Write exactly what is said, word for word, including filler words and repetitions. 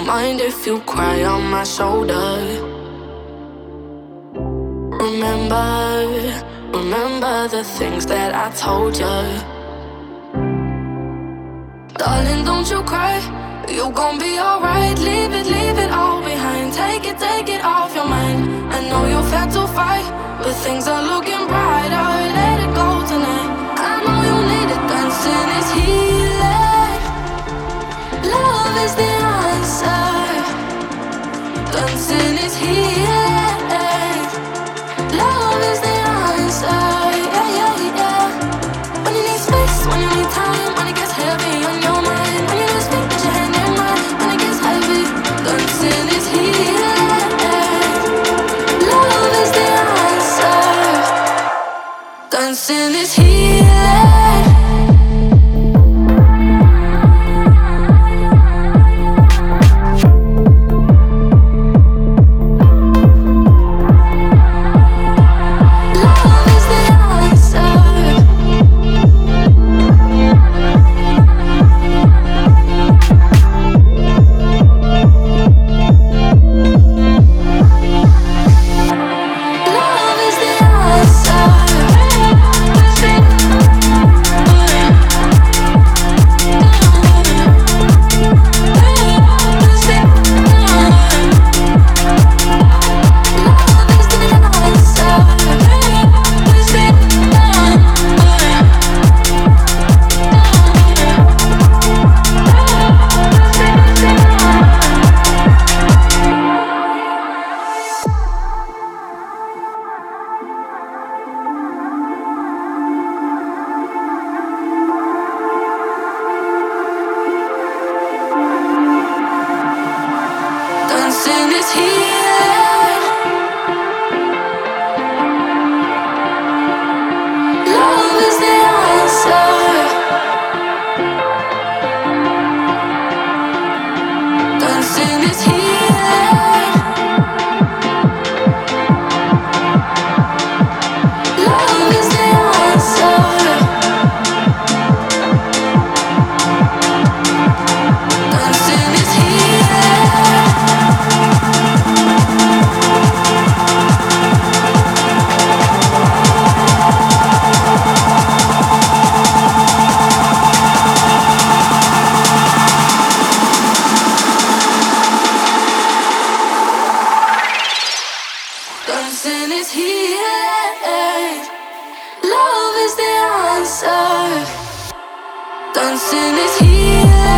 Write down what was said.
mind if you cry on my shoulder? Remember, remember the things that I told you. Darling, don't you cry, you gon' be alright. Leave it, leave it all behind. Take it, take it off your mind. I know you've had to fight, but things are looking brighter. Let it go tonight. I know you need it, dancing is healing. Love is the answer. Dancing is healing. Love is the answer. Yeah, yeah, yeah. When you need space, when you need time, when it gets heavy on your mind, when you need speak, put your hand in mine. When it gets heavy, dancing is healing. Love is the answer. Dancing is healing. Dancing is healing. Love is the answer. Dancing is healing. Love is the answer. Dancing is healing. Dancing is healing. Love is the answer. Dancing is healing.